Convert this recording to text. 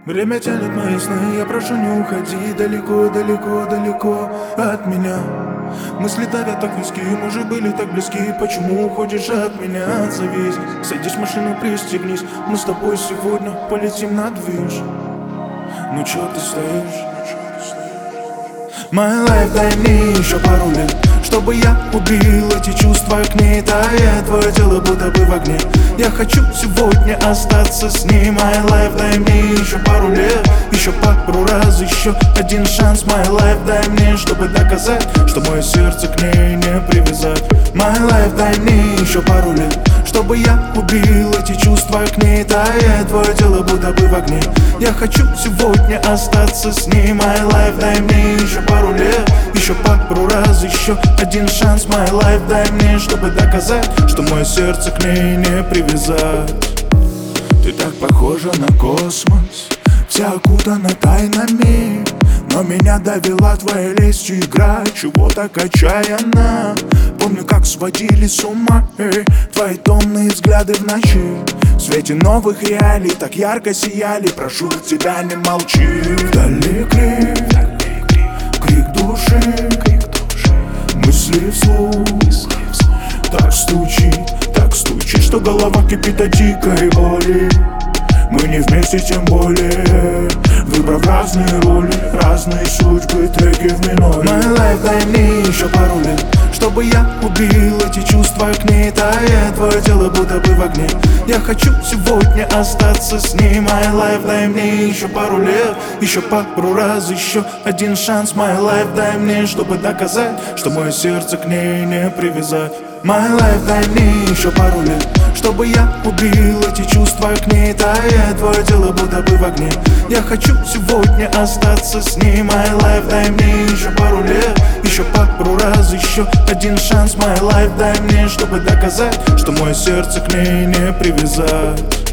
Время тянет мои сны, я прошу, не уходи далеко, далеко, далеко от меня. Мысли давят так низки, мы же были так близки. Почему уходишь от меня? Отзовись, садись в машину, пристегнись. Мы с тобой сегодня полетим на движ. Ну чё ты стоишь? My life, дай мне еще пару лет, чтобы я убил эти чувства к ней. Тает твое тело, будто бы в огне. Я хочу сегодня остаться с ней. My life, дай мне еще пару лет, еще пару раз, еще один шанс. My life, дай мне, чтобы доказать, что мое сердце к ней не привязать. My life, дай мне еще пару лет, чтобы я убил эти чувства к ней. Тает твое тело, будто бы в огне. Я хочу сегодня остаться с ней. My life, дай мне еще пару лет, еще пару раз, еще один шанс. My life, дай мне, чтобы доказать, что мое сердце к ней не привязать. Ты так похожа на космос, вся окутана тайнами, но меня довела твоя лесть и игра. Чего так отчаянно? Помню, как сводили с ума твои томные взгляды в ночи. В свете новых реалий так ярко сияли. Прошу тебя, не молчи. Вдали крик, крик души, мысли вслух. Так стучит, что голова кипит от дикой боли. Мы не вместе, тем более, выбрав разные роли, разные судьбы, треки в миноре. My life, дай мне еще пару лет, чтобы я убил эти чувства к ней. Тает твое тело, будто бы в огне. Я хочу сегодня остаться с ней. My life, дай мне еще пару лет, еще пару раз, еще один шанс. My life, дай мне, чтобы доказать, что мое сердце к ней не привязать. My life, дай мне еще пару лет, чтобы я убил эти чувства к ней. Тает твое тело, будто бы в огне. Я хочу сегодня остаться с ней. My life, дай мне еще пару лет, еще пару раз, еще один шанс. My life, дай мне, чтобы доказать, что мое сердце к ней не привязать.